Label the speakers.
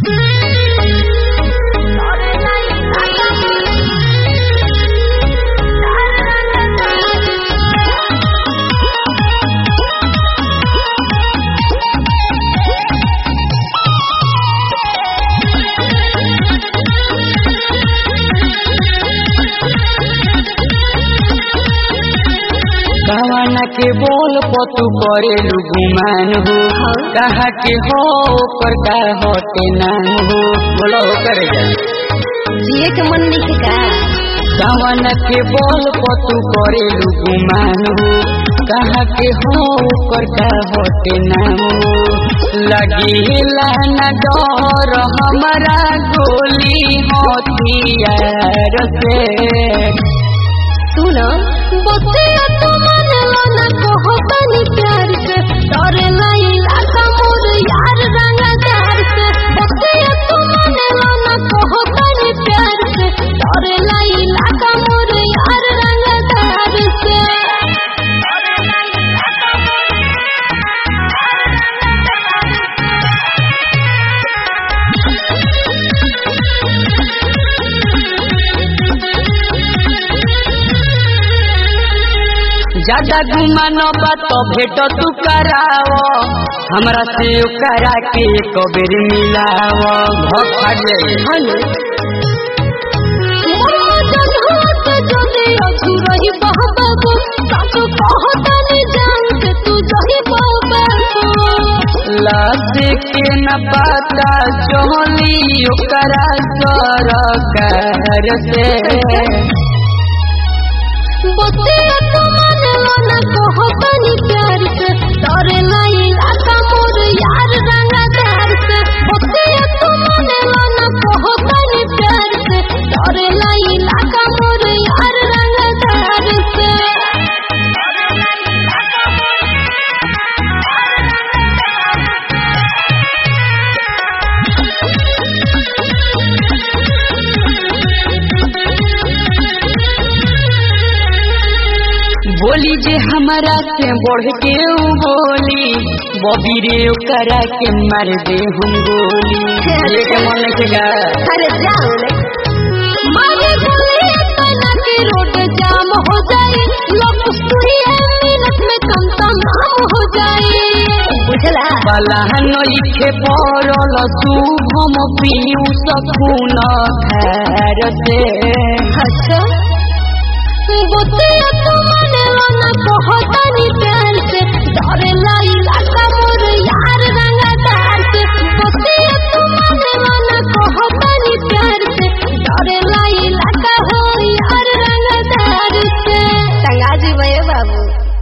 Speaker 1: कवाना के बोल पतु करेलू गुमान हो कहा के हो पर का होते नाम हो बोलो करे
Speaker 2: जिए के मन नहीं का।
Speaker 1: कवाना के बोल पतु करेलू गुमान हो कहा के हो पर का होते नाम हो लगेला न डर हमारा गोली हथियार से
Speaker 2: सुन बतिया तो मानेला ना कहो तनी प्यार से डरे लाई लागा मोर यार रंगदार से बतिया तो मानेला ना कहो तनी प्यार से डरे लाई लागा मोर यार रंगदार से।
Speaker 1: ज्यादा गुमान बात भेट तू कराओ हमरा से करा के कबेर मिलाओ भक्त
Speaker 2: हेलो मोर जन्नत जदे अधूरही बहबाबू सासु कहतनी जान से तू जही बहबाबू
Speaker 1: लाश के न पता चोली ओकरा सरकार से
Speaker 2: बतिया तो मानेला ना कहो तनी प्यार से डरे लाई लागा मोर यार रंगदार से बतिया तो मानेला ना कहो तनी प्यार से डरे लाई लागा मोर यार रंगदार से।
Speaker 1: बोली जे हमारा से बढ़ के बोली बबी रे करा के मार दे हम गोली ये के मन के गा
Speaker 2: अरे जाओ रे मारे गोली तना के रोड जाम हो जाए लोग सुई मिनट में कम तमाम हो जाए बुझला
Speaker 1: बाला नइखे पड़ल शुभम पीऊ सकून खैर से
Speaker 2: अच्छा बतिया तो मानेला ना कहो तनी प्यार से डरे लाई लागा मोर यार रंगदार से बतिया तो मानेला ना कहो तनी प्यार से डरे लाई लागा हो यार रंगदार से। संगाजी भैया बाबू।